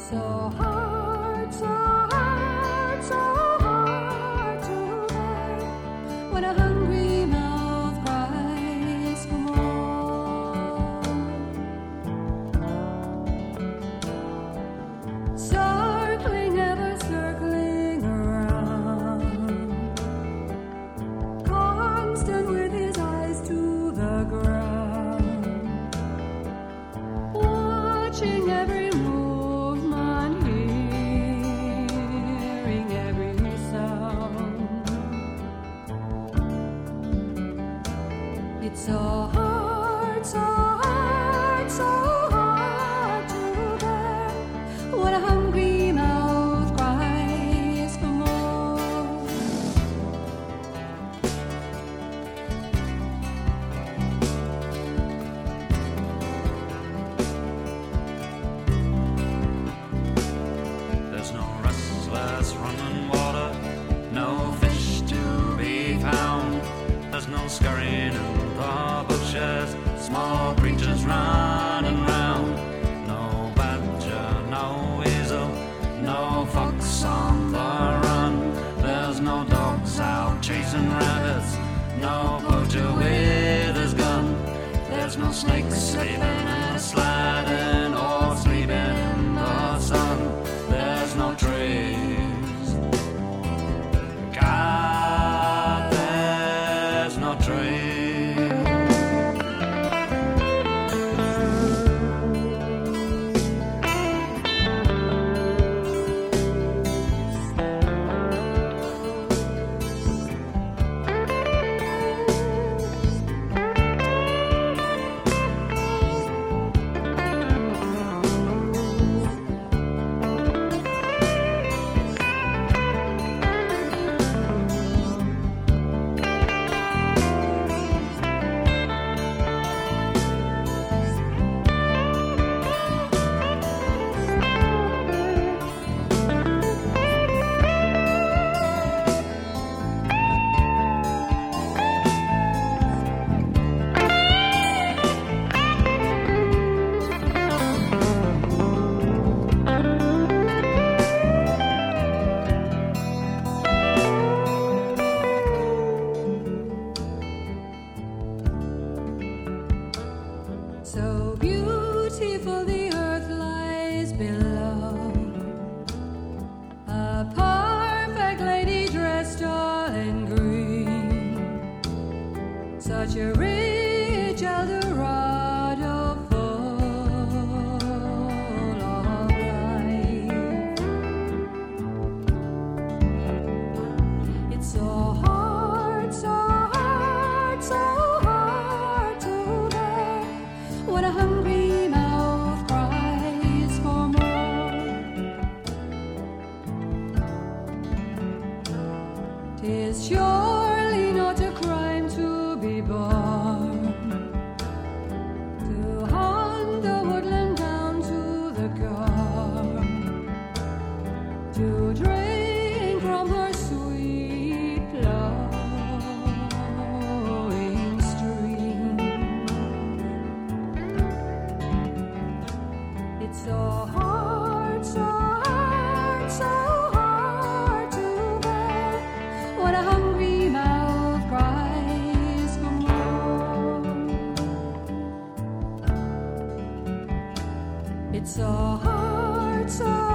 So hard, so hard, so hard to bear when a hungry mouth cries for more. Circling, ever circling around, constant with his eyes to the ground, watching every movement, hearing every sound. It's so hard, so hard, so hard to bear when a hungry mouth cries for more. There's no restless running water, no fish to be found. There's no scurrying in the bushes, small creatures running round. No badger, no weasel, no fox on the run. There's no dogs out chasing rabbits, no poacher with his gun. There's no snakes slipping and sliding or sleeping in the sun. There's no trees, God, there's no trees. So beautiful the earth lies below, a perfect lady dressed all in green, such a rich Eldorado full of life. It's so hard, so hard, so hard to bear when a hungry mouth cries for more. 'Tis surely not a crime to be born, to hunt the woodland down to the corn, to drink from her sweet flowing stream. It's so hard, so hard, so hard to bear when a hungry mouth cries for more. It's so hard, so